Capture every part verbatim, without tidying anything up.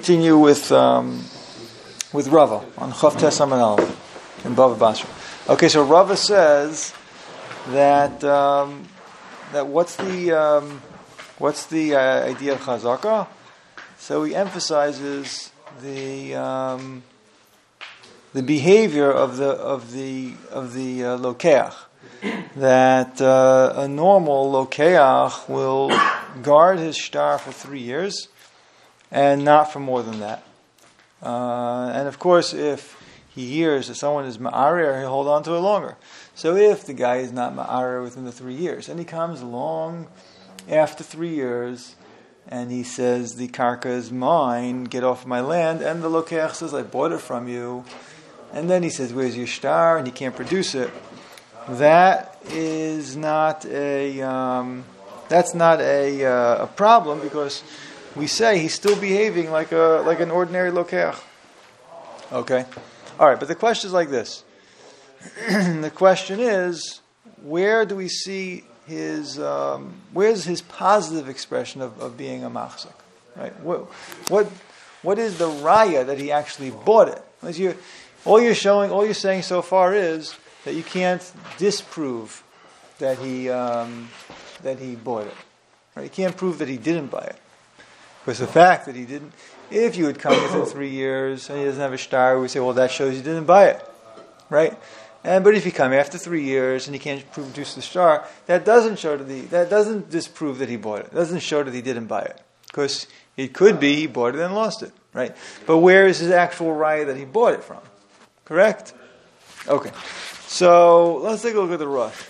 continue with um, with Rava on Chav Tes Amud Aleph in Bava Basra. Okay, so Rava says that um, that what's the um, what's the uh, idea of chazaka? So he emphasizes the um, the behavior of the of the of the uh, lokeach. That uh, a normal lokeach will guard his shtar for three years, and not for more than that. Uh, and of course, if he hears that someone is ma'arer, he'll hold on to it longer. So if the guy is not ma'arer within the three years, and he comes along after three years, and he says, the karka is mine, get off my land, and the lokeach says, I bought it from you, and then he says, where's your shtar, and he can't produce it, that is not a um, that's not a uh, a problem, because we say he's still behaving like a like an ordinary lokeach. Okay, all right. But the question is like this: the question is, where do we see his um, where's his positive expression of, of being a machzik? Right? What what what is the raya that he actually bought it? As you, all you're showing, all you're saying so far is that you can't disprove that he um, that he bought it. Right? You can't prove that he didn't buy it. Because the fact that he didn't, if you had come within three years and he doesn't have a shtar, we say, well, that shows you didn't buy it, right? And but if you come after three years and he can't produce the shtar, that doesn't show that he, that doesn't disprove that he bought it. It doesn't show that he didn't buy it, because it could be he bought it and lost it, right? But where is his actual raya that he bought it from? Correct? Okay. So let's take a look at the Rush.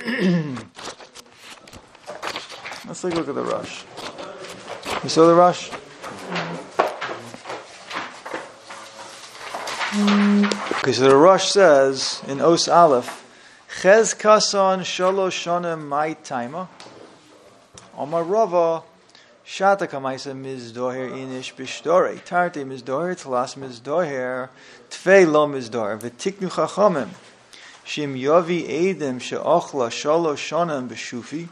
Let's take a look at the Rush. You saw the Rush? Okay, so the Rush says in Os Aleph, Chez kasan shalosh shonim mai taima, Omar Rava shata kamaisa mizdoher inish bishdore, tarte mizdoher tlas mizdoher tfei lo mizdoher v'tiknu chachamim. Shim Yavi Edim She'achla Shalosh Shonim B'Shufi.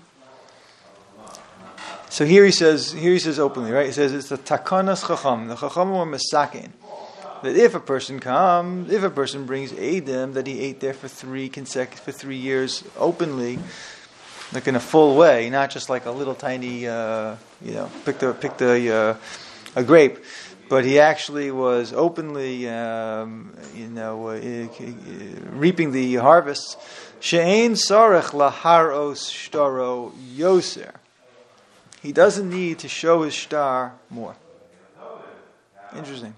So here he says, here he says openly, right? He says it's the Takanas Chacham. The Chacham were Mesakin. That if a person comes, if a person brings Edim that he ate there for three consecutive, for three years openly, like in a full way, not just like a little tiny, uh, you know, picked a picked a uh, a grape. But he actually was openly, um, you know, uh, uh, reaping the harvests. She'ein sarech laharos shtaro yoser. He doesn't need to show his shtar more. Interesting.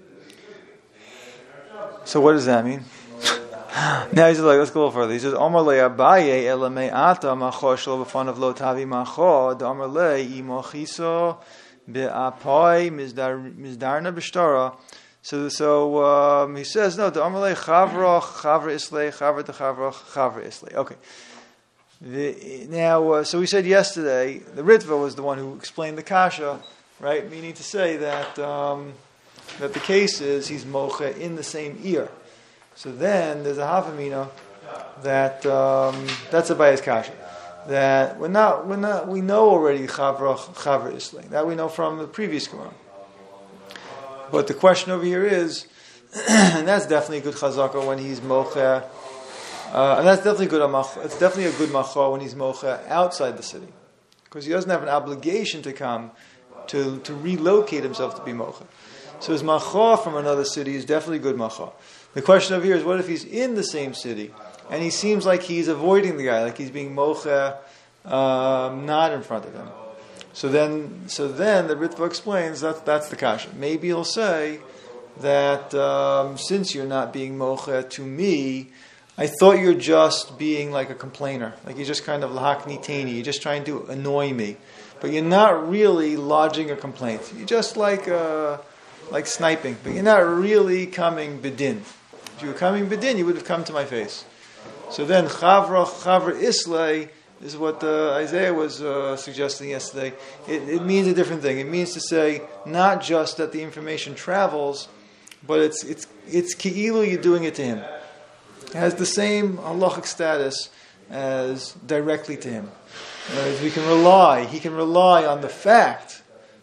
So what does that mean? Now he's like, let's go a little further. He says, Omar le Abaye elamei ata macho shlo b'fanav lo tavi macho d'Omar le imochiso be'apai mizdarna b'shtara. So, so um, he says, no, the Amalei chavra, chavra islay, chavra de chavra, chavra islay. Okay. The, now, uh, so we said yesterday, the Ritva was the one who explained the kasha, right? Meaning to say that um, that the case is he's mocha in the same ear. So then there's a havamina that um, that's a bias kasha. That we're not, we're not, we know already chavra, chavra islay. That we know from the previous Gemara. But the question over here is, and that's definitely a good chazaka when he's mocha, uh, and that's definitely good. It's definitely a good macha when he's mocha outside the city, because he doesn't have an obligation to come to to relocate himself to be mocha. So his macha from another city is definitely good macha. The question over here is, what if he's in the same city and he seems like he's avoiding the guy, like he's being mocha, um, not in front of him? So then, so then the Ritva explains that that's the kasha. Maybe he'll say that um, since you're not being mocha to me, I thought you're just being like a complainer, like you're just kind of lahakni tani, you're just trying to annoy me, but you're not really lodging a complaint. You're just like uh, like sniping, but you're not really coming bedin. If you were coming bedin, you would have come to my face. So then chavra chavra islay is what uh, Isaiah was uh, suggesting yesterday. It, it means a different thing. It means to say not just that the information travels, but it's it's it's ki'ilu, you're doing it to him. It has the same halachic status as directly to him. Uh, we can rely. He can rely on the fact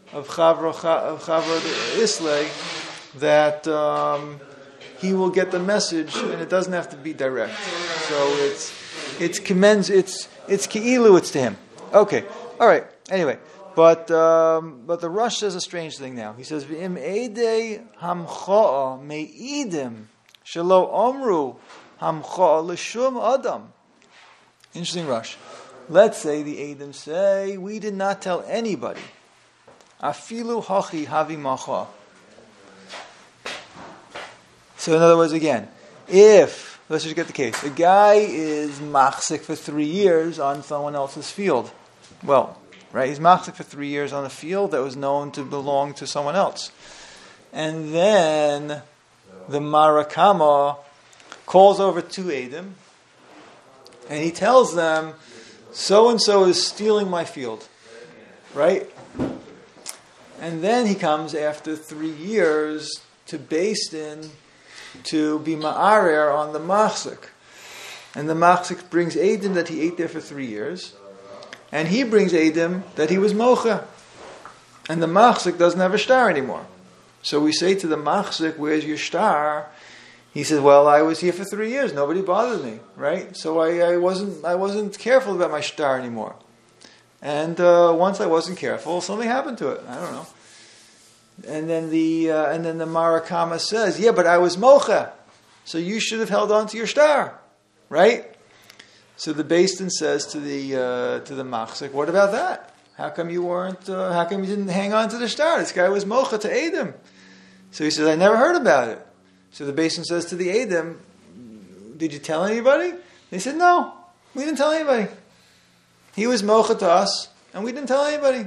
of Chavra of Chavra Islay that um, he will get the message, and it doesn't have to be direct. So it's it's commends it's it's ki'ilu, it's to him. Okay, all right. Anyway, but um, but the Rush says a strange thing now. He says v'im edei hamchoa me'idim shelo omru hamchoa l'shum adam. Interesting Rush. Let's say the Edom say we did not tell anybody. Afilu hachi havi macha. So in other words, again, if, let's just get the case, a guy is machzik for three years on someone else's field. Well, right, he's machzik for three years on a field that was known to belong to someone else. And then the Marakama calls over two Edom, and he tells them, so-and-so is stealing my field. Right? And then he comes after three years to Beis Din to be ma'arer on the machzik. And the machzik brings Edom that he ate there for three years. And he brings Edom that he was mocha. And the machzik doesn't have a star anymore. So we say to the machzik, where's your star? He says, well, I was here for three years. Nobody bothered me, right? So I, I wasn't I wasn't careful about my star anymore. And uh, once I wasn't careful, something happened to it. I don't know. And then the uh, and then the Marakama says, yeah, but I was mocha, so you should have held on to your star, right? So the Beis Din says to the uh, to the machzik, what about that? How come you weren't? Uh, how come you didn't hang on to the star? This guy was mocha to Edom. So he says, I never heard about it. So the Beis Din says to the Edom, did you tell anybody? They said, no, we didn't tell anybody. He was mocha to us, and we didn't tell anybody.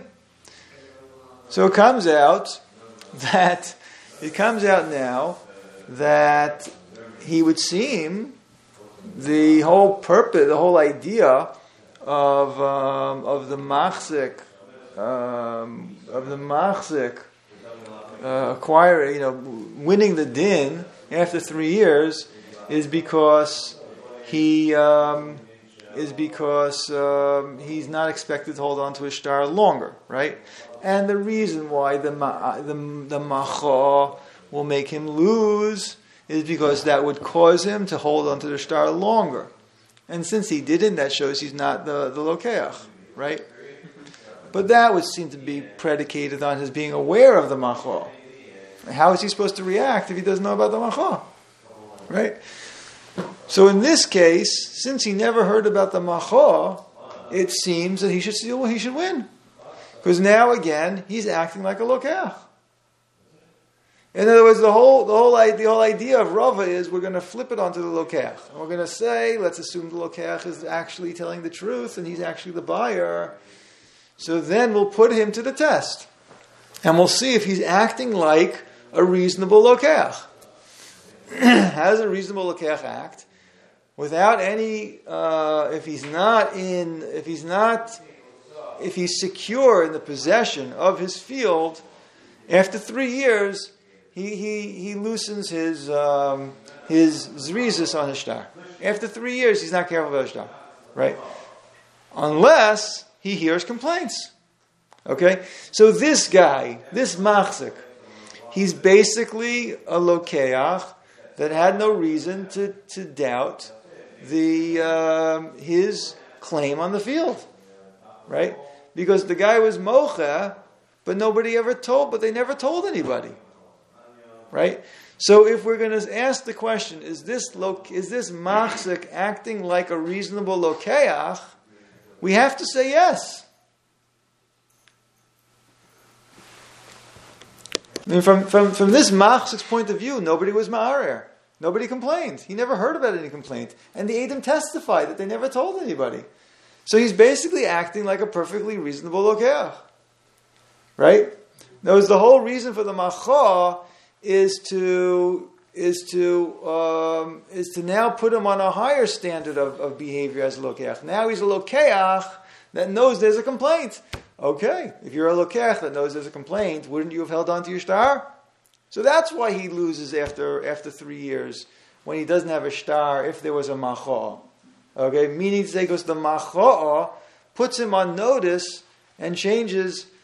So it comes out that it comes out now that he would seem the whole purpose, the whole idea of um, of the machzik, um, of the machzik uh, acquiring, you know, winning the din after three years is because he um, is because um, he's not expected to hold on to his star longer, right? And the reason why the ma- the the macha will make him lose is because that would cause him to hold on to the star longer. And since he didn't, that shows he's not the, the lokeach, right? But that would seem to be predicated on his being aware of the macha. How is he supposed to react if he doesn't know about the macha? Right? So in this case, since he never heard about the macha, it seems that he should still he should win. Because now again, he's acting like a lokeach. In other words, the whole the whole the whole idea of Rava is we're going to flip it onto the lokeach. And we're going to say, let's assume the lokeach is actually telling the truth and he's actually the buyer. So then we'll put him to the test. And we'll see if he's acting like a reasonable lokeach. How does a reasonable lokeach act? Without any, uh, if he's not in, if he's not, if he's secure in the possession of his field, after three years, he he, he loosens his um, his zrizis on his shtar. After three years, he's not careful about his shtar, right? Unless he hears complaints. Okay, so this guy, this machzik, he's basically a lokeach that had no reason to, to doubt the um, his claim on the field, right? Because the guy was mocha, but nobody ever told, but they never told anybody, right? So if we're going to ask the question, is this lo, is this machzik acting like a reasonable lokeach? We have to say yes. I mean, from, from, from this machzik's point of view, nobody was ma'arer. Nobody complained. He never heard about any complaint. And the Edom testified that they never told anybody. So he's basically acting like a perfectly reasonable lokeach. Right? That was the whole reason for the macha is to is to um, is to now put him on a higher standard of, of behavior as a lokeach. Now he's a lokeach that knows there's a complaint. Okay, if you're a lokeach that knows there's a complaint, wouldn't you have held on to your star? So that's why he loses after after three years when he doesn't have a star if there was a macha. Okay, meaning to say because the macha puts him on notice and changes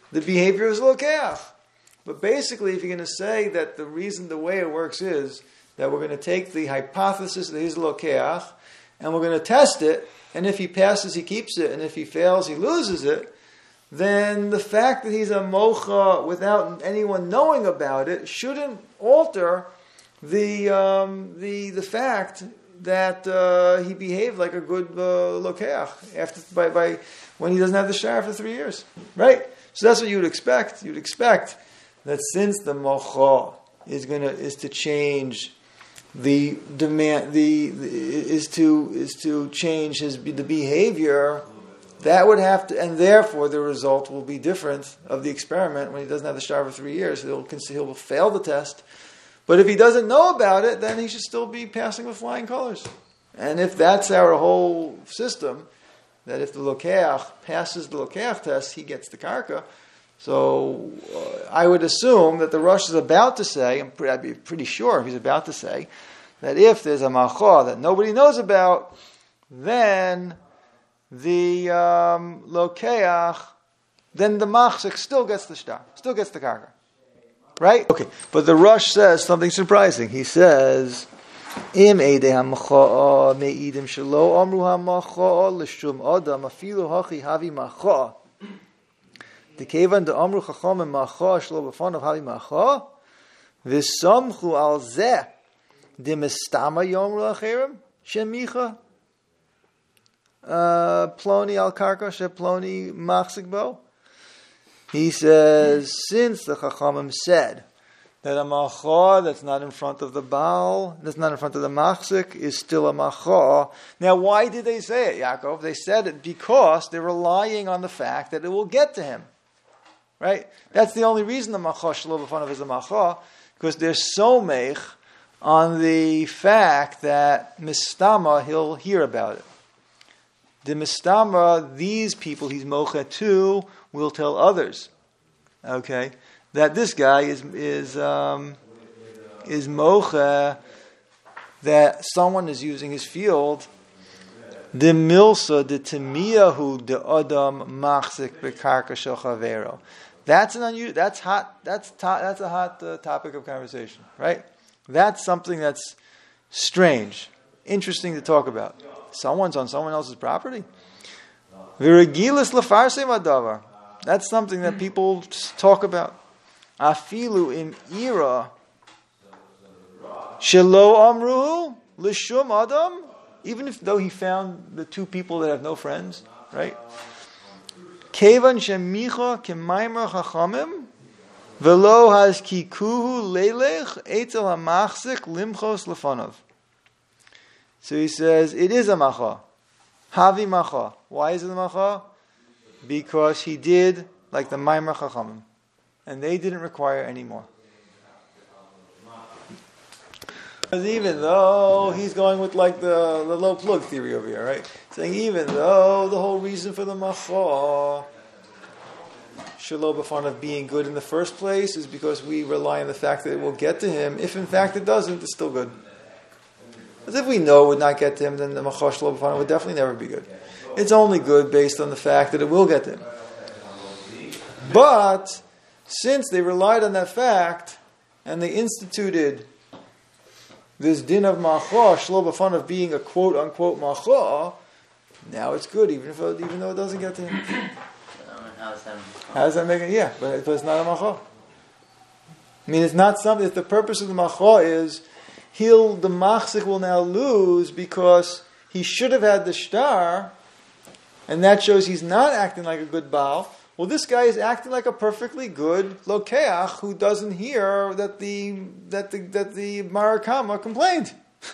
the behavior is lokeach. But basically, if you're going to say that the reason, the way it works is that we're going to take the hypothesis that he's lokeach, and we're going to test it, and if he passes, he keeps it, and if he fails, he loses it, then the fact that he's a mocha without anyone knowing about it shouldn't alter the um, the the fact that uh, he behaved like a good uh, lokeach after by, by when he doesn't have the shtar for three years, right? So that's what you would expect. You'd expect that since the mocha is gonna is to change the demand, the, the is to is to change his the behavior. That would have to, and therefore the result will be different of the experiment when he doesn't have the shtar for three years. He'll he'll fail the test. But if he doesn't know about it, then he should still be passing with flying colors. And if that's our whole system, that if the lokeach passes the lokeach test, he gets the karka. So uh, I would assume that the Rosh is about to say, I'm pretty, I'd be pretty sure he's about to say, that if there's a macha that nobody knows about, then the um, lokeach, then the machzik still gets the shtar, still gets the karka. Right? Okay. But the Rosh says something surprising. He says, Im eidei hamacha'a me'idim shelo amru hamacha'a l'shum adam afilu hachi havi macha'a. Dekevan de amru chachamim macha'a shelo b'fanav havi macha'a v'samchu al zeh de mistama yomru acherim shemicha ploni al karka she ploni machzik bo. He says, since the Chachamim said that a macha that's not in front of the Baal, that's not in front of the machzik, is still a macha. Now, why did they say it, Yaakov? They said it because they're relying on the fact that it will get to him. Right? That's the only reason the macha shelo b'fanav is a macha, because they're so meich on the fact that mistama, he'll hear about it. The mistama, these people he's mocha to, will tell others, okay, that this guy is is um, is mocha, that someone is using his field. The milsa, the temiyahu, the adam machzik bekarka shel chavero. That's an unusual. That's hot. That's to, that's a hot uh, topic of conversation, right? That's something that's strange, interesting to talk about. Someone's on someone else's property. V'regilas lefarsem adavar. That's something that people talk about. Afilu in ira shelo amruhu l'shum adam. Even if though he found the two people that have no friends, right? Kevan shemicha k'maimer chachamim velo has kikuhu leilech etel hamachzik limchos lefanav. So he says it is a macha, havi macha. Why is it a macha? Because he did like the Maimer Chachamim, and they didn't require any more. Because even though he's going with like the, the low plug theory over here, right? Saying even though the whole reason for the macha shelo b'fanav being good in the first place is because we rely on the fact that it will get to him. If in fact it doesn't, it's still good. As if we know it would not get to him, then the macha shelo b'fanav would definitely never be good. It's only good based on the fact that it will get to him. But since they relied on that fact and they instituted this din of macha, shelo b'fanav being a quote unquote macha, now it's good even if it, even though it doesn't get to him. How does that make it? Yeah, but, but it's not a macha. I mean, it's not something. If the purpose of the macha is he'll the machzik will now lose because he should have had the shtar. And that shows he's not acting like a good Baal. Well, this guy is acting like a perfectly good lokeach who doesn't hear that the that the that the Marakama complained.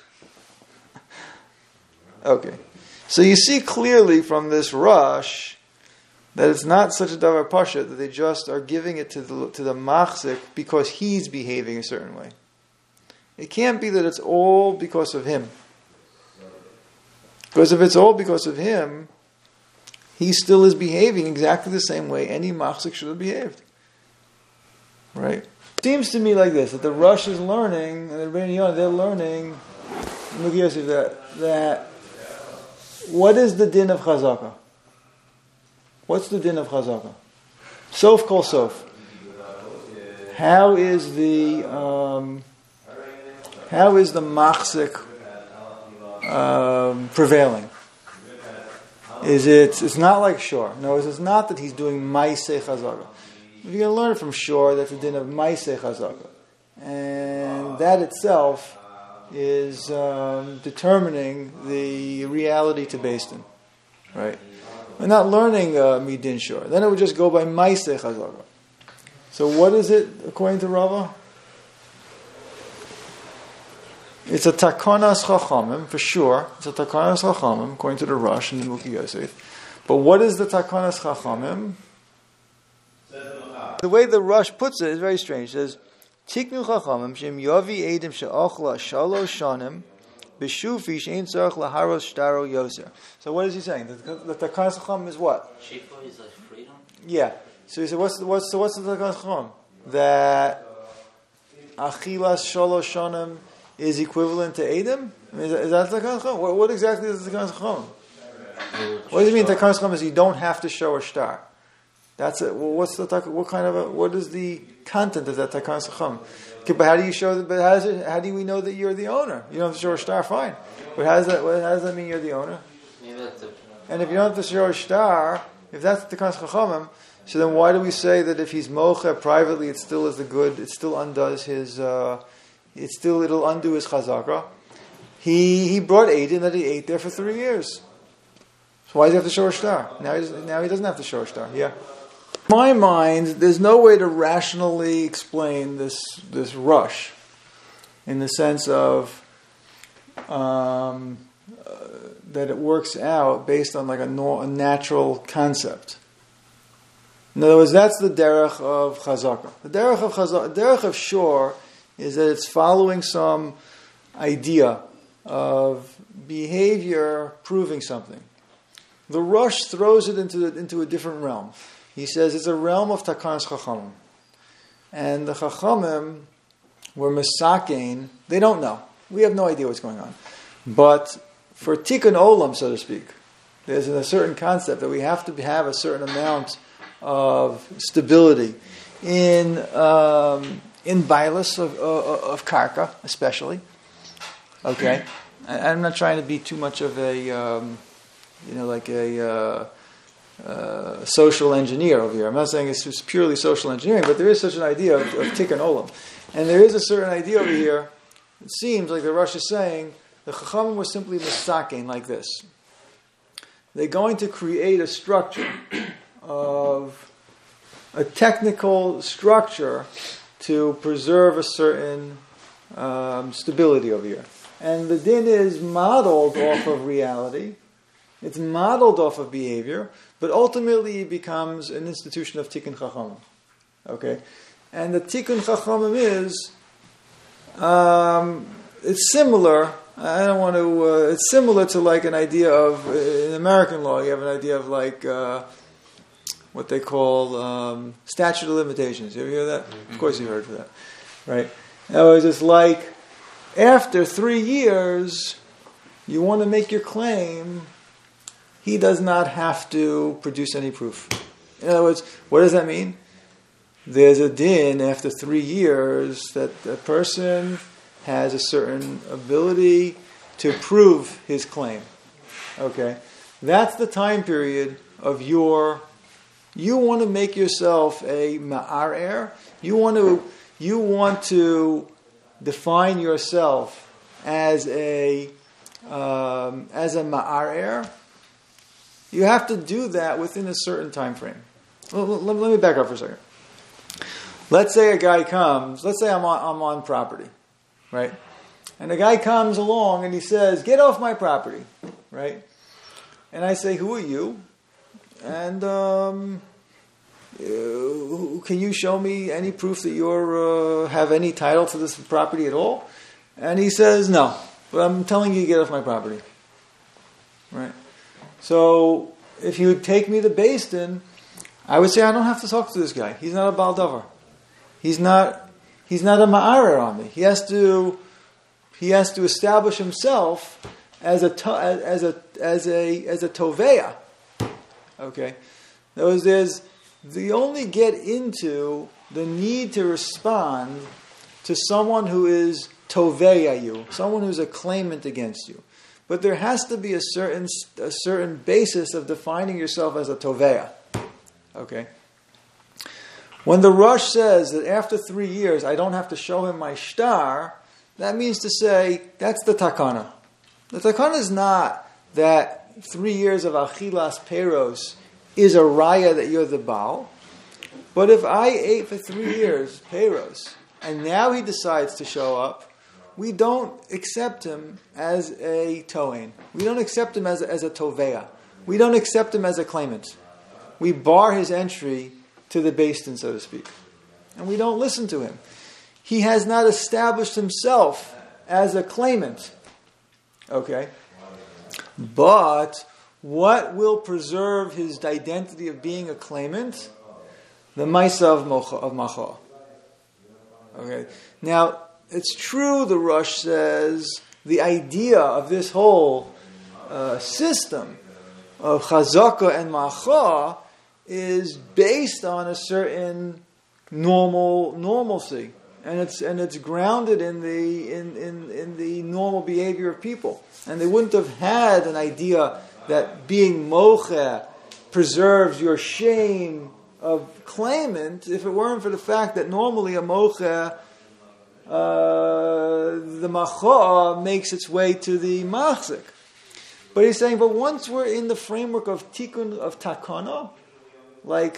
Okay, so you see clearly from this rush that it's not such a davar pasha that they just are giving it to the to the machzik because he's behaving a certain way. It can't be that it's all because of him. Because if it's all because of him, he still is behaving exactly the same way any machzik should have behaved. Right? It seems to me like this, that the Rosh is learning, and the Rebbeinu Yonah, they're learning, that, that what is the din of chazaka? What's the din of chazaka? Sof kol sof. How is the um, how is the machzik um, prevailing? Is it? It's not like Shor. No, it's not that he's doing Maisei Chazaka. You're going to learn from Shor that's a din of Maisei Chazaka, and that itself is um, determining the reality to Beis Din, right? We're not learning uh, Midin Shor. Then it would just go by Maisei Chazaka. So what is it according to Rava? It's a Takonas Chachamim, for sure. It's a Takonas Chachamim, according to the Rosh and the Muki Yosef. But what is the Takonas Chachamim? The way the Rosh puts it is very strange. It says, Tiknu Chachamim, Shem Yovi Edim She'achla Shalosh Shanim, B'shufi She'en Tzarech Laharos Shtaro Yoser. So what is he saying? The, the Takonas Chachamim is what? Shifa is like freedom? Yeah. So he said, what's the, what's the, what's the Takonas Chachamim? That Achilas Shalosh Shanim is equivalent to Edom? I mean, is that Takonas Chachamim? What, what exactly is the Takonas Chachamim? What does it mean Takonas Chachamim is you don't have to show a star? That's it. Well, what's the what kind of a, what is the content of that Takonas Chachamim? Okay, but how do you show that? But how, does it, how do we know that you're the owner? You don't have to show a star, fine. But how does that? How does that mean you're the owner? And if you don't have to show a star, if that's the Takonas Chachamim, so then why do we say that if he's mocha privately, it still is the good? It still undoes his. Uh, it still it'll undo his chazaka. He he brought Aiden that he ate there for three years. So why does he have to show a star? Now he now he doesn't have to show a star. Yeah. In my mind, there's no way to rationally explain this this rush, in the sense of um, uh, that it works out based on like a, no, a natural concept. In other words, that's the derech of chazaka. The derech of chazaka, the derech of shor, is that it's following some idea of behavior proving something. The Rush throws it into into a different realm. He says it's a realm of Takonas Chachamim. And the Chachamim were Mesakein. They don't know. We have no idea what's going on. But for Tikkun Olam, so to speak, there's a certain concept that we have to have a certain amount of stability in um, in Bailas of, of, of Karka, especially. Okay? I'm not trying to be too much of a, um, you know, like a... Uh, Uh, social engineer over here. I'm not saying it's just purely social engineering, but there is such an idea of, of Tikkun Olam. And there is a certain idea over here, it seems like the Rosh is saying, the Chachamim was simply misakein like this. They're going to create a structure of, a technical structure to preserve a certain um, stability over here. And the din is modeled off of reality. It's modeled off of behavior, but ultimately it becomes an institution of Tikkun Chachamim. Okay? And the Tikkun Chachamim is, um, it's similar, I don't want to, uh, it's similar to like an idea of, in American law, you have an idea of like, uh, what they call um, statute of limitations. You ever hear that? Mm-hmm. Of course you heard of that. Right? In other words, it's like, after three years, you want to make your claim, he does not have to produce any proof. In other words, what does that mean? There's a din after three years that the person has a certain ability to prove his claim. Okay? That's the time period of your... You want to make yourself a ma'arer. You want to, you want to define yourself as a, um, as a ma'arer. You have to do that within a certain time frame. Let, let, let me back up for a second. Let's say a guy comes, let's say I'm on, I'm on property, right? And a guy comes along and he says, get off my property, right? And I say, who are you? And um, uh, can you show me any proof that you uh, have any title to this property at all? And he says, no, but I'm telling you to get off my property, right? So, if you would take me to Beis Din, I would say I don't have to talk to this guy. He's not a Baal Davar. He's not. He's not a ma'arer on me. He has to. He has to establish himself as a as a as a as a toveya. Okay, there's there's they only get into the need to respond to someone who is toveya you, someone who's a claimant against you. But there has to be a certain a certain basis of defining yourself as a toveya. Okay? When the Rosh says that after three years I don't have to show him my shtar, that means to say that's the takana. The takana is not that three years of achilas peros is a raya that you're the Baal. But if I ate for three years peros, and now he decides to show up, we don't accept him as a tohen. We don't accept him as a, as a toveya. We don't accept him as a claimant. We bar his entry to the Beis Din, so to speak. And we don't listen to him. He has not established himself as a claimant. Okay? But what will preserve his identity of being a claimant? The Maisa of, mocha, of Macha. Okay? Now, it's true, the Rosh says, the idea of this whole uh, system of Chazaka and Macha is based on a certain normal normalcy, and it's and it's grounded in the in, in, in the normal behavior of people. And they wouldn't have had an idea that being mocha preserves your shame of claimant if it weren't for the fact that normally a mocha, Uh, the macha makes its way to the machzik. But he's saying, but once we're in the framework of tikkun, of takana, like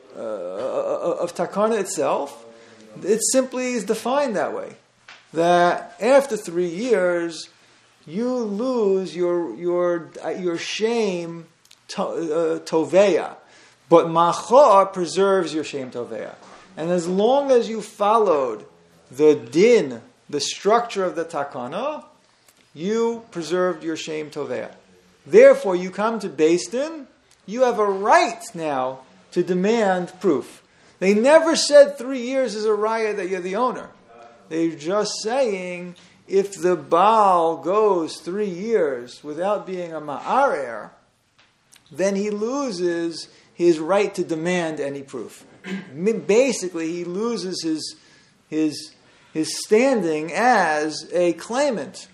uh, of takana itself, it simply is defined that way. That after three years, you lose your your your shame to, uh, toveya, but macha preserves your shame toveya. And as long as you followed the din, the structure of the takana, you preserved your shame toveya. Therefore, you come to Beis Din, you have a right now to demand proof. They never said three years is a raya that you're the owner. They're just saying, if the Baal goes three years without being a ma'arer, then he loses his right to demand any proof. Basically, he loses his his his standing as a claimant.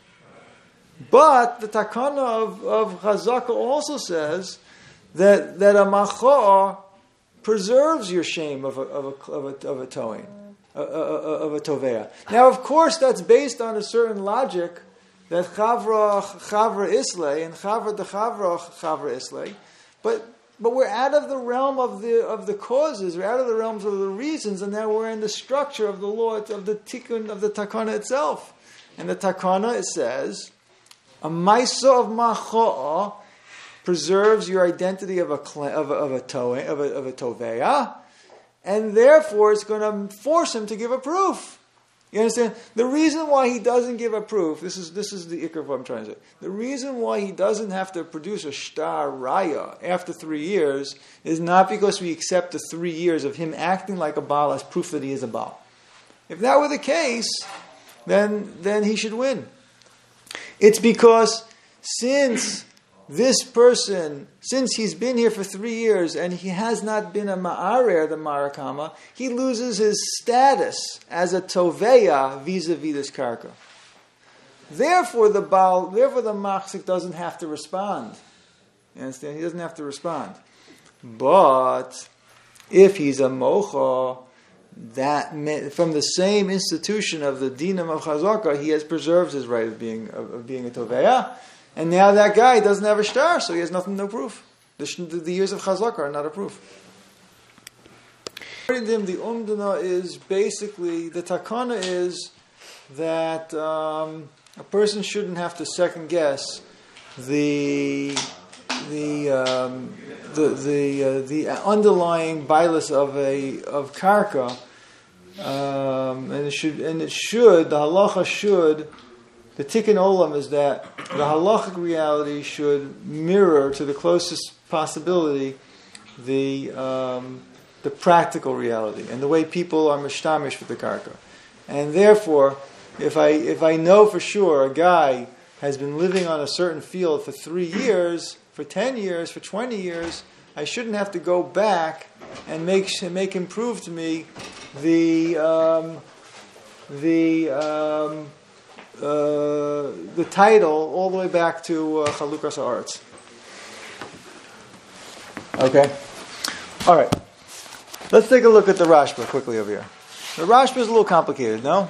But the takana of, of Chazaka also says that, that a macha preserves your shame of a, of a, of a, of a tohen, of a toveya. Now, of course, that's based on a certain logic that chavra chavra islay and chavra de chavra chavra islay, but But we're out of the realm of the of the causes. We're out of the realms of the reasons, and now we're in the structure of the law of the tikkun of the takana itself. And the takana, it says, a maisa of macha'a preserves your identity of a of a of a tohe, of a of a toveya, and therefore it's going to force him to give a proof. You understand? The reason why he doesn't give a proof, this is this is the ikar of what I'm trying to say. The reason why he doesn't have to produce a shtar raya after three years is not because we accept the three years of him acting like a Baal as proof that he is a Baal. If that were the case, then then he should win. It's because since this person, since he's been here for three years and he has not been a ma'arer, the marakama, he loses his status as a toveya vis-a-vis this karka. Therefore, the Baal, therefore the machzik doesn't have to respond. You understand? He doesn't have to respond. But if he's a mocha, that from the same institution of the dinam of chazaka, he has preserved his right of being of, of being a toveya. And now that guy doesn't have a shtar, so he has nothing, no proof. The, the years of chazaka are not a proof. The umdana is basically, the takana is that um, a person shouldn't have to second guess the the um, the the, uh, the underlying bias of a of karka, um, and it should and it should the halacha should. The tikkun olam is that the halachic reality should mirror to the closest possibility the um, the practical reality and the way people are mishtamish with the karka. And therefore, if I if I know for sure a guy has been living on a certain field for three years, for ten years, for twenty years, I shouldn't have to go back and make make him prove to me the um, the um, uh, the title all the way back to uh, Chalukas Haaretz. Okay, all right. Let's take a look at the Rashba quickly over here. The Rashba is a little complicated, no?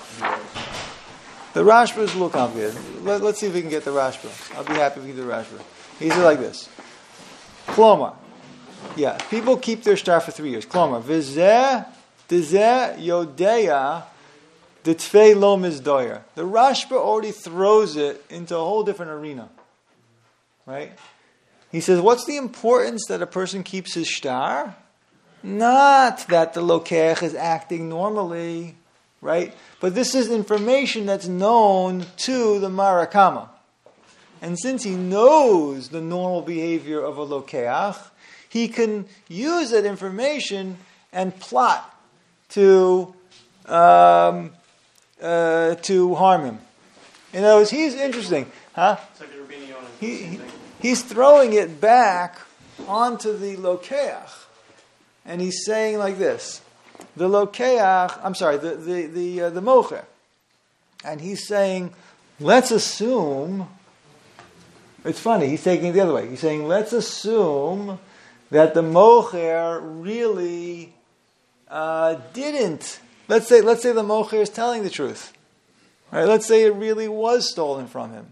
The Rashba is a little complicated. Let, let's see if we can get the Rashba. I'll be happy if we get the Rashba. He says like this. Klomar. Yeah, people keep their star for three years. Klomar. V'zeh, dezeh, yodeya, detfei lo mizdoyer. The Rashba already throws it into a whole different arena. Right? He says, what's the importance that a person keeps his star? Not that the lokeach is acting normally, right? But this is information that's known to the Marakama. And since he knows the normal behavior of a lokeach, he can use that information and plot to um, uh, to harm him. In other words, he's interesting, huh? It's like the Rabbeinu Yonah. He, he, he's throwing it back onto the lokeach. And he's saying like this, the lokeach, I'm sorry, the the the, uh, the mocher, and he's saying, let's assume. It's funny. He's taking it the other way. He's saying, let's assume that the mocher really uh, didn't. Let's say, let's say the mocher is telling the truth. Right? Let's say it really was stolen from him.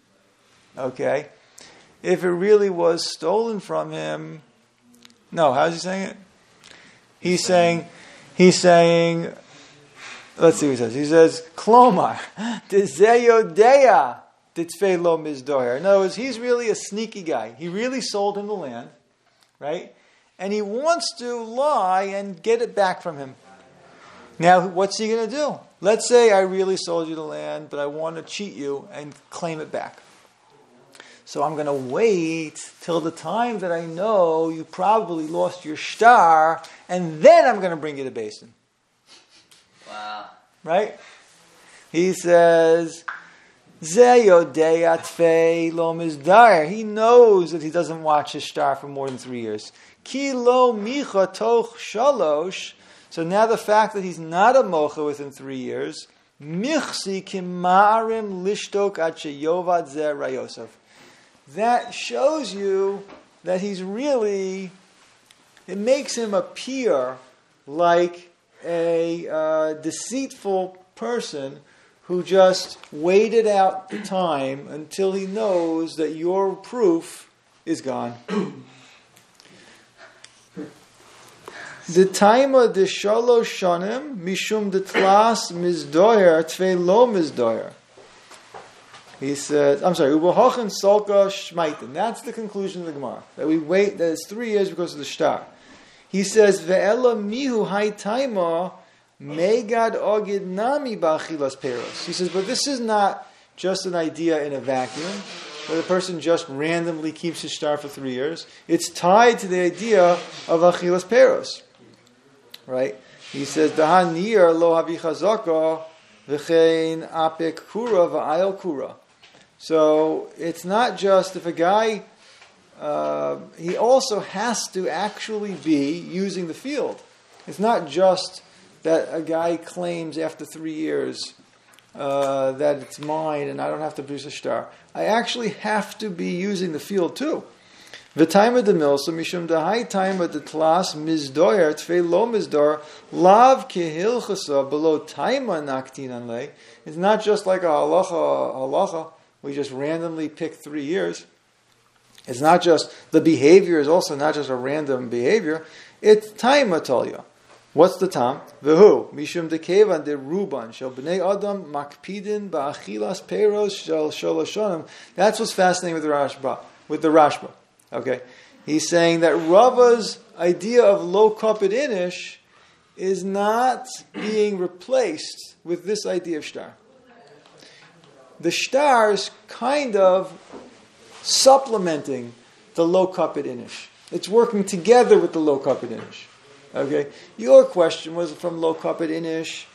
Okay, if it really was stolen from him, no. How's he saying it? He's saying, he's saying, let's see what he says. He says, Klomar, Dezeyodea, Ditzfei lo mizdoher. In other words, he's really a sneaky guy. He really sold him the land, right? And he wants to lie and get it back from him. Now, what's he going to do? Let's say I really sold you the land, but I want to cheat you and claim it back. So I'm going to wait till the time that I know you probably lost your star, and then I'm going to bring you to Basin. Wow. Right? He says, Zeyodei atfei lo mizdar. He knows that he doesn't watch his star for more than three years. Ki lo micha toch shalosh. So now the fact that he's not a mocha within three years, michsi kimarim lishtok at sheyovad zeh rayosov. That shows you that he's really, it makes him appear like a uh, deceitful person who just waited out the time until he knows that your proof is gone. The time of the shalosh shanim mishum detlas mizdoyer tvei lo mizdoyer. He says, I'm sorry, Ubohochen Solka Shmaitin. That's the conclusion of the Gemara. That we wait, that it's three years because of the star. He says, Ve'ela mihu hai taima megad ogid nami ba'achilas peros. He says, but this is not just an idea in a vacuum, where the person just randomly keeps his star for three years. It's tied to the idea of achilas peros. Right? He says, Dahanir lo havi chazaka v'chein apik kura v'ayel kura. So it's not just if a guy, uh, he also has to actually be using the field. It's not just that a guy claims after three years uh, that it's mine and I don't have to produce a star. I actually have to be using the field too. The time of the milsa mishum the high time of the tlas mizdoyer tfei lo mizdor lav kehilchasa below taima naktinan lei. It's not just like a halacha halacha. We just randomly pick three years. It's not just, the behavior is also not just a random behavior. It's taima tolya. What's the tam? V'hu mishum dekevan de ruban shel bnei adam makpidin ba'achilas peros shel sholoshonim. That's what's fascinating with the Rashba. With the Rashba, okay, he's saying that Rava's idea of low kapid inish is not being replaced with this idea of shtar. The shtar is kind of supplementing the low kapid inish. It's working together with the low kapid inish. Okay, your question was from low kapid inish.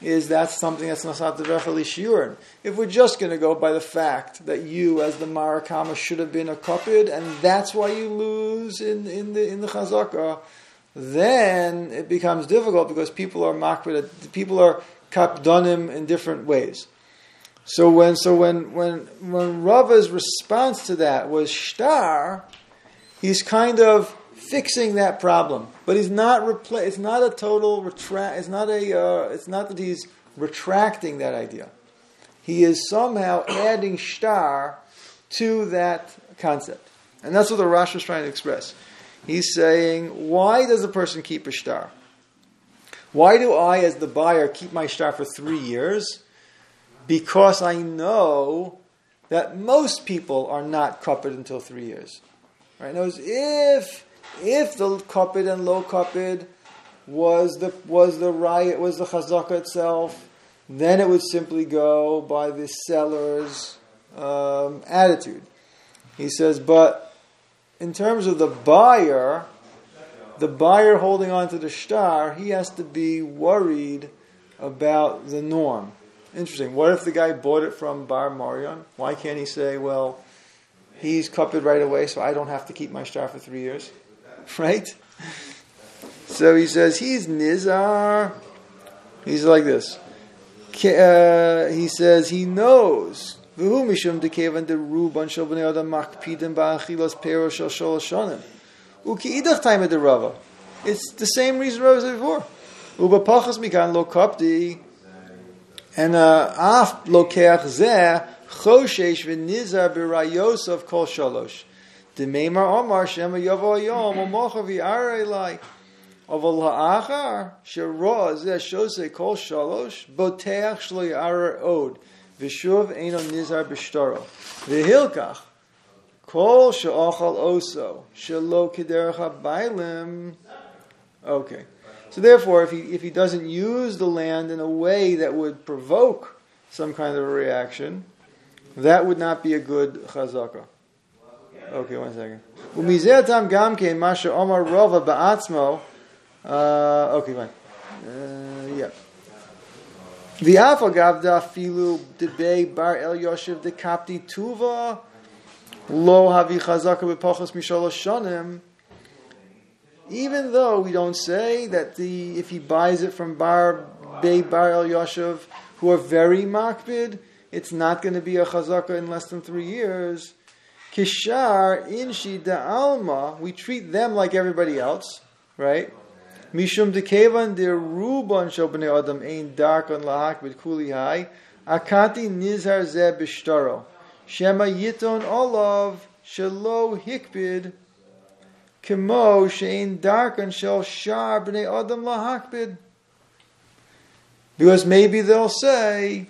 is that's something that's nasat devrecha l'shiurin. If we're just going to go by the fact that you, as the marakama, should have been a kapid, and that's why you lose in, in the in the chazaka, then it becomes difficult because people are makbid, people are kapdonim in different ways. So when so when when when Rava's response to that was shtar, he's kind of fixing that problem, but he's not repla- It's not a total retract. It's not a. Uh, it's not that he's retracting that idea. He is somehow adding shtar to that concept, and that's what the Rashi is trying to express. He's saying, why does a person keep a shtar? Why do I, as the buyer, keep my shtar for three years? Because I know that most people are not kapid until three years. Right? Knows if if the kapid and low kapid was the was the riot was the chazaka itself, then it would simply go by the seller's um, attitude. He says, but in terms of the buyer, the buyer holding on to the shtar, he has to be worried about the norm. Interesting. What if the guy bought it from Bar Marion? Why can't he say, well, he's kapid right away, so I don't have to keep my shtar for three years? Right? So he says, he's nizar. He's like this. Uh, he says, he knows. It's the same reason Rava said before. And af lokech zeh choshesh v'nizar b'rayos of kol shalosh. Demeimar omar shema yavo yom omocha v'yarei lai. Aval ha'achar sheroa zeh shosei kol shalosh boteach shlo yara od v'shuv eino nizar b'shtaro v'hilkach kol she'achal oso shelo kederach ha'bailim. Okay. So therefore, if he if he doesn't use the land in a way that would provoke some kind of a reaction, that would not be a good chazaka. Okay, one second. Umizetam gamkein masha omar rava ba'atzmo. Okay, fine. Uh, yeah. The afagavda filu debei bar el yoshev de kapti tuva lo havi chazaka b'pachos mishalosh shanim. Even though we don't say that the if he buys it from Bar Bey Bar El Yoshev, who are very makbid, it's not going to be a chazaka in less than three years. Kishar inshi da'alma, we treat them like everybody else, right? Mishum dekevan de ruban shel bnei adam ein darkon lahakbid kuli hai akati nizhar zeh bishtaro shema yiton olav shelo hikbid. Kemo shein darkan shel shar b'nei adam lahakbid. Because maybe they'll say,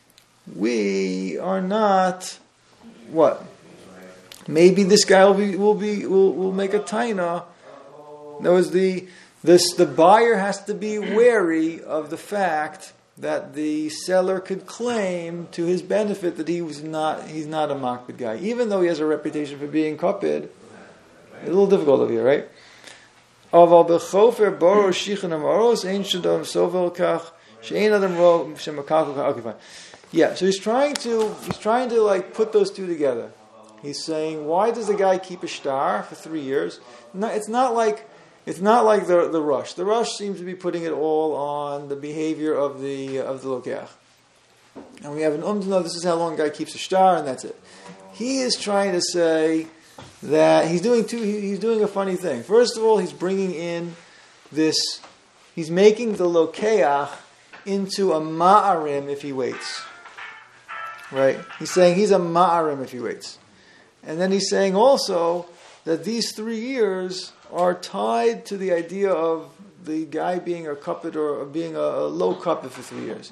we are not what? Maybe this guy will be will be will, will make a taina. That was the this the buyer has to be wary of the fact that the seller could claim to his benefit that he was not he's not a makbid guy, even though he has a reputation for being kapid. It's a little difficult over here, right? Aval bechofer boro shichan amaros ein shadam sovel kach shein adam ro shemakach. Okay, fine. Yeah, so he's trying to he's trying to like put those two together. He's saying, why does the guy keep a shtar for three years? No, it's not like it's not like the the rush. The rush seems to be putting it all on the behavior of the of the lokeach. And we have an umdana. This is how long a guy keeps a shtar, and that's it. He is trying to say that he's doing two. He's doing a funny thing. First of all, he's bringing in this. He's making the lokeach into a ma'arim if he waits. Right? He's saying he's a ma'arim if he waits, and then he's saying also that these three years are tied to the idea of the guy being a kapid or being a, a low kapid for three years.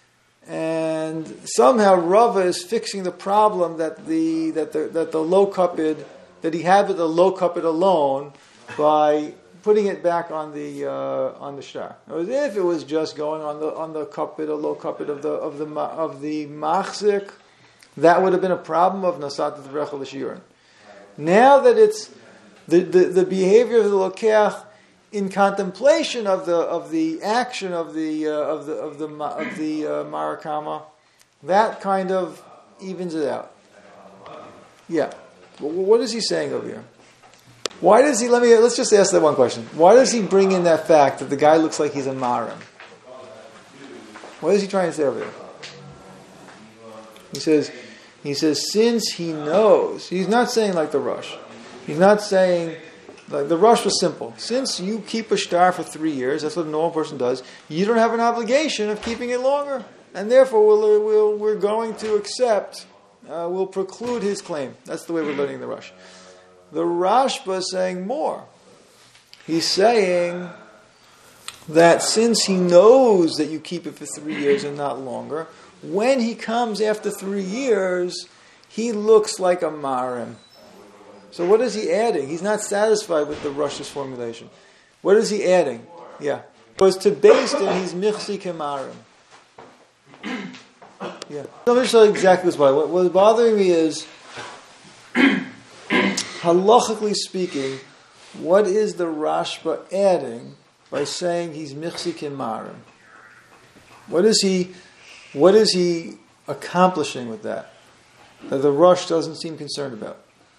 And somehow Rava is fixing the problem that the that the that the low kapid that he had with the low kapid alone by putting it back on the uh, on the shtar. As if it was just going on the on the kapid or low kapid of the of the of the machzik, that would have been a problem of nasat devrecha l'shiurin. Now that it's the, the, the behavior of the lokeach in contemplation of the of the action of the uh, of the of the of the uh, Marakama, that kind of evens it out. Yeah. Well, what is he saying over here? Why does he? Let me. Let's just ask that one question. Why does he bring in that fact that the guy looks like he's a Marim? What is he trying to say over there? He says. He says since he knows. He's not saying like the Rush. He's not saying. Like the Rush was simple. Since you keep a star for three years, that's what a normal person does. You don't have an obligation of keeping it longer, and therefore we'll, we'll, we're going to accept. Uh, we'll preclude his claim. That's the way we're learning the Rush. The Rashba is saying more. He's saying that since he knows that you keep it for three years and not longer, when he comes after three years, he looks like a Marim. So what is he adding? He's not satisfied with the Rush's formulation. What is he adding? Yeah. Because to based in, he's Michsi Kemarim. Yeah. Let me show you exactly what's bothering me. What, what's bothering me is, halachically speaking, what is the Rashba adding by saying he's Michsi Kemarim? What is he, what is he accomplishing with that? That the Rush doesn't seem concerned about.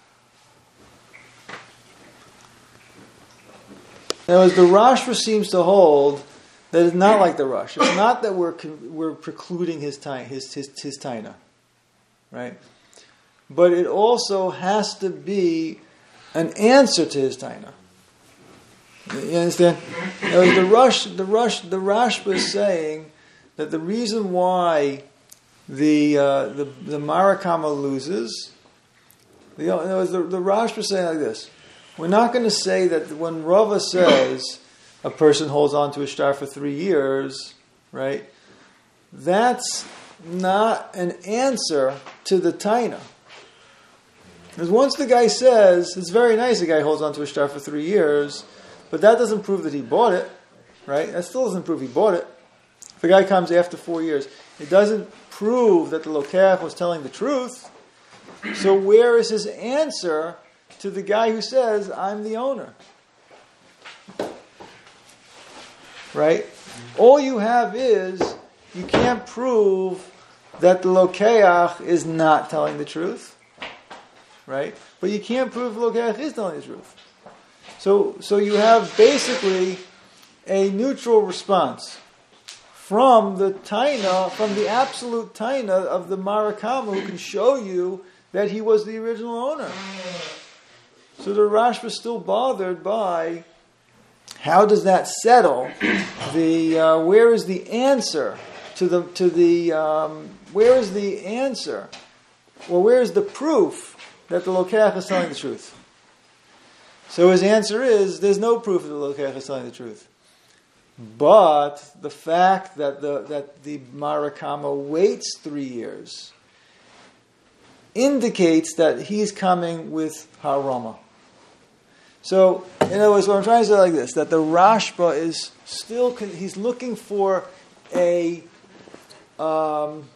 Now, as the Rashba seems to hold, that it's not like the Rush. It's not that we're we're precluding his time, his his his taina, right? But it also has to be an answer to his taina. You understand? Now, the Rush, the Rush, the Rashba is saying that the reason why the uh, the the Marakama loses, the the, the Rashba is saying like this. We're not going to say that when Rava says a person holds on to a star for three years, right? That's not an answer to the taina. Because once the guy says, it's very nice the guy holds on to a star for three years, but that doesn't prove that he bought it, right? That still doesn't prove he bought it. If a guy comes after four years, it doesn't prove that the Lokach was telling the truth. So where is his answer to the guy who says, I'm the owner? Right? All you have is, you can't prove that the Lokeach is not telling the truth. Right? But you can't prove the Lokeach is telling the truth. So, so you have basically a neutral response from the taina, from the absolute taina of the Marakama, who can show you that he was the original owner. So the Rashba is still bothered by how does that settle the uh, where is the answer to the to the um, where is the answer or where is the proof that the Lokach is telling the truth? So his answer is there's no proof that the Lokach is telling the truth. But the fact that the that the Marakama waits three years indicates that he's coming with Harama. So, in other words, what I'm trying to say like this, that the Rashba is still, he's looking for a, um,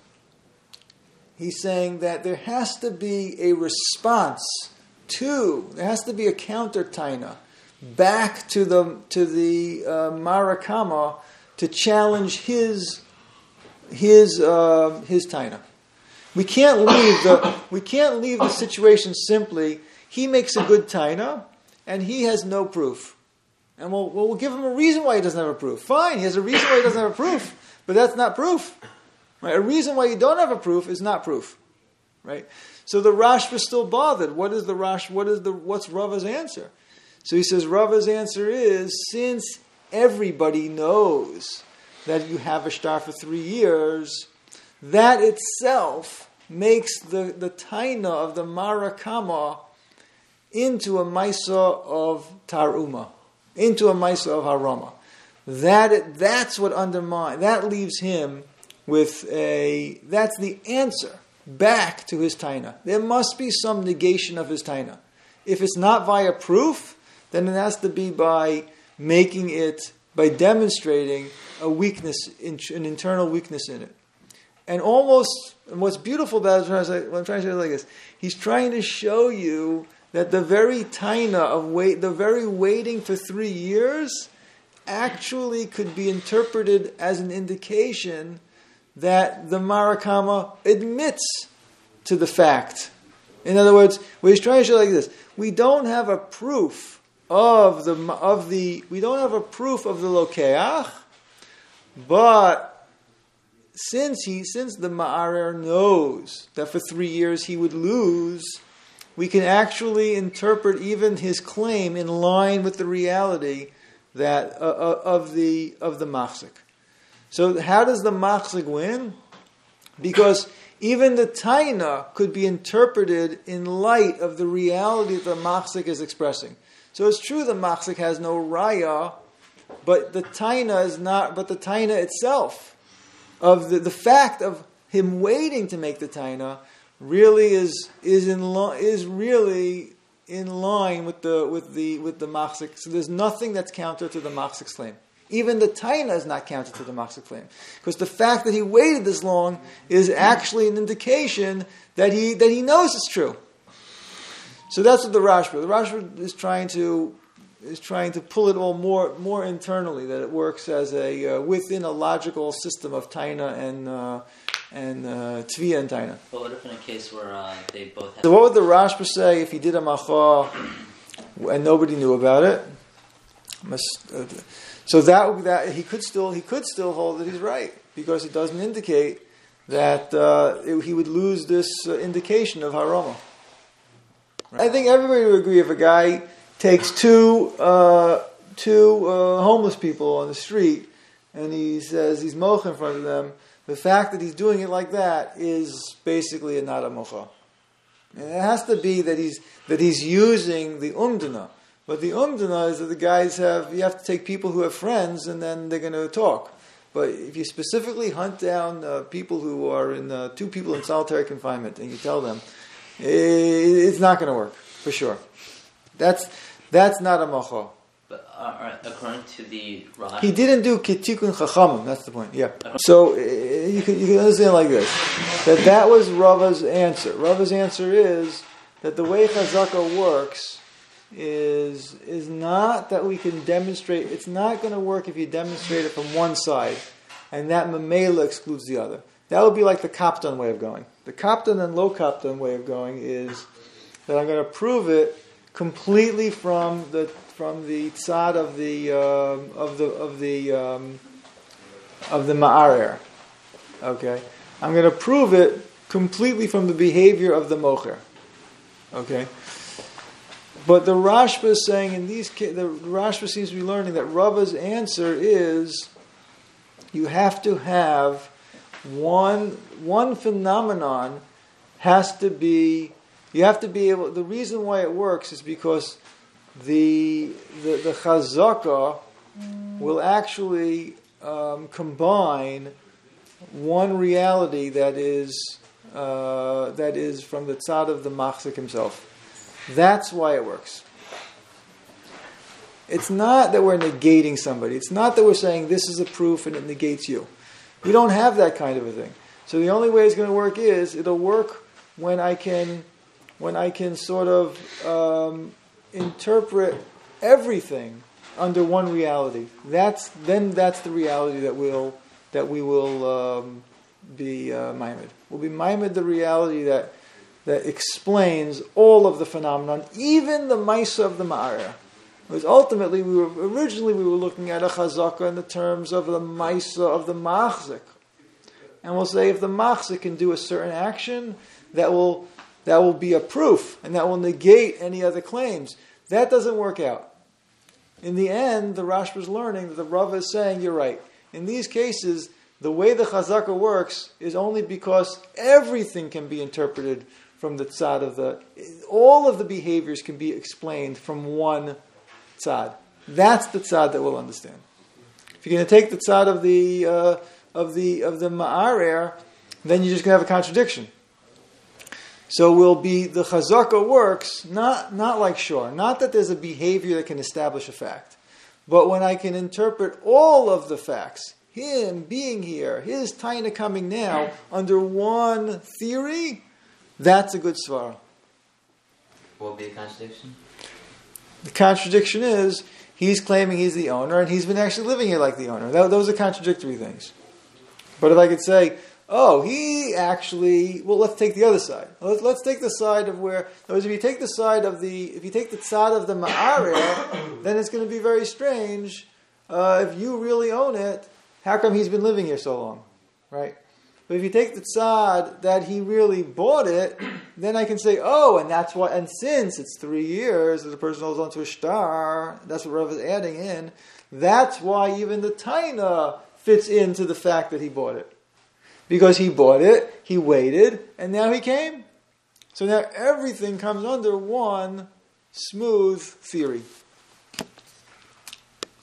he's saying that there has to be a response to, there has to be a counter taina back to the to the uh, Marakama to challenge his his uh, his taina. We can't leave the we can't leave the situation simply. He makes a good taina, and he has no proof, and we'll we'll give him a reason why he doesn't have a proof. Fine, he has a reason why he doesn't have a proof, but that's not proof. Right? A reason why you don't have a proof is not proof. Right? So the Rashba is still bothered. What is the Rash? What is the what's Rava's answer? So he says Rava's answer is, since everybody knows that you have a star for three years, that itself makes the, the taina of the Marakama into a maisa of Taruma, into a maisa of Harama. That that's what undermines, that leaves him with a, that's the answer back to his taina. There must be some negation of his taina. If it's not via proof, then it has to be by making it, by demonstrating a weakness, an internal weakness in it. And almost, and what's beautiful about it, what I'm trying to say like this, he's trying to show you that the very taina of wait, the very waiting for three years actually could be interpreted as an indication that the Marakama admits to the fact. In other words, what he's trying to show like this: we don't have a proof of the of the we don't have a proof of the lokeach, but since he since the Ma'arer knows that for three years he would lose, we can actually interpret even his claim in line with the reality that uh, of the of the machzik. So how does the machzik win? Because even the taina could be interpreted in light of the reality that the machzik is expressing. So it's true the machzik has no raya, but the taina is not. But the taina itself, of the, the fact of him waiting to make the taina, really is is in lo, is really in line with the with the with the machzik. So there's nothing that's counter to the machzik's claim. Even the taina is not counted to the machzik claim, because the fact that he waited this long is actually an indication that he that he knows it's true. So that's what the Rashba. The Rashba is trying to is trying to pull it all more more internally, that it works as a uh, within a logical system of taina and uh, and uh, tvia and taina. But what if in a case where uh, they both have... So what would the Rashba say if he did a macha and nobody knew about it? Must, uh, So that that he could still he could still hold that he's right, because it doesn't indicate that uh, it, he would lose this uh, indication of harama. Right. I think everybody would agree if a guy takes two uh, two uh, homeless people on the street and he says he's mocha in front of them, the fact that he's doing it like that is basically a not a mocha. And it has to be that he's that he's using the umdana. But the umdana is that the guys have, you have to take people who have friends and then they're going to talk. But if you specifically hunt down uh, people who are in, uh, two people in solitary confinement and you tell them, it, it's not going to work, for sure. That's that's not a macha. But uh, according to the Rash, he didn't do kitikun chachamim, that's the point, yeah. So uh, you can, you can understand like this, that that was Rava's answer. Rava's answer is that the way chazaka works is is not that we can demonstrate. It's not going to work if you demonstrate it from one side, and that memela excludes the other. That would be like the kaptan way of going. The kaptan and low kaptan way of going is that I'm going to prove it completely from the from the tzad of the um, of the of the um, of the ma'arer. Okay, I'm going to prove it completely from the behavior of the mocher. Okay. But the Rashba is saying in these cases, the Rashba seems to be learning that Rava's answer is you have to have one one phenomenon has to be you have to be able. The reason why it works is because the the, the chazaka will actually um, combine one reality that is uh, that is from the tzad of the machzik himself. That's why it works. It's not that we're negating somebody. It's not that we're saying this is a proof and it negates you. We don't have that kind of a thing. So the only way it's going to work is it'll work when I can, when I can sort of um, interpret everything under one reality. That's then that's the reality that will that we will um, be uh, maimed. We'll be maimed the reality that. that explains all of the phenomenon, even the maisa of the ma'arer. Because ultimately, we were originally we were looking at a chazaka in the terms of the maisa of the machzik, and we'll say if the machzik can do a certain action, that will that will be a proof, and that will negate any other claims. That doesn't work out. In the end, the Rashba is learning that the Rava is saying, "You're right." In these cases, the way the chazaka works is only because everything can be interpreted from the tzad of the, all of the behaviors can be explained from one tzad. That's the tzad that we'll understand. If you're going to take the tzad of the uh, of the of the ma'arer, then you're just going to have a contradiction. So will be the chazaka works not not like shor, not that there's a behavior that can establish a fact, but when I can interpret all of the facts, him being here, his taina coming now under one theory. That's a good svara. What would be the contradiction? The contradiction is he's claiming he's the owner, and he's been actually living here like the owner. That, those are contradictory things. But if I could say, oh, he actually, well, let's take the other side. Let's, let's take the side of where, in other words, if you take the side of the, if you take the side of the ma'arer, then it's going to be very strange. Uh, if you really own it, how come he's been living here so long, right? But if you take the tzad that he really bought it, then I can say, oh, and that's why, and since it's three years that the person holds on to a star, that's what Rav is adding in, that's why even the taina fits into the fact that he bought it. Because he bought it, he waited, and now he came. So now everything comes under one smooth theory.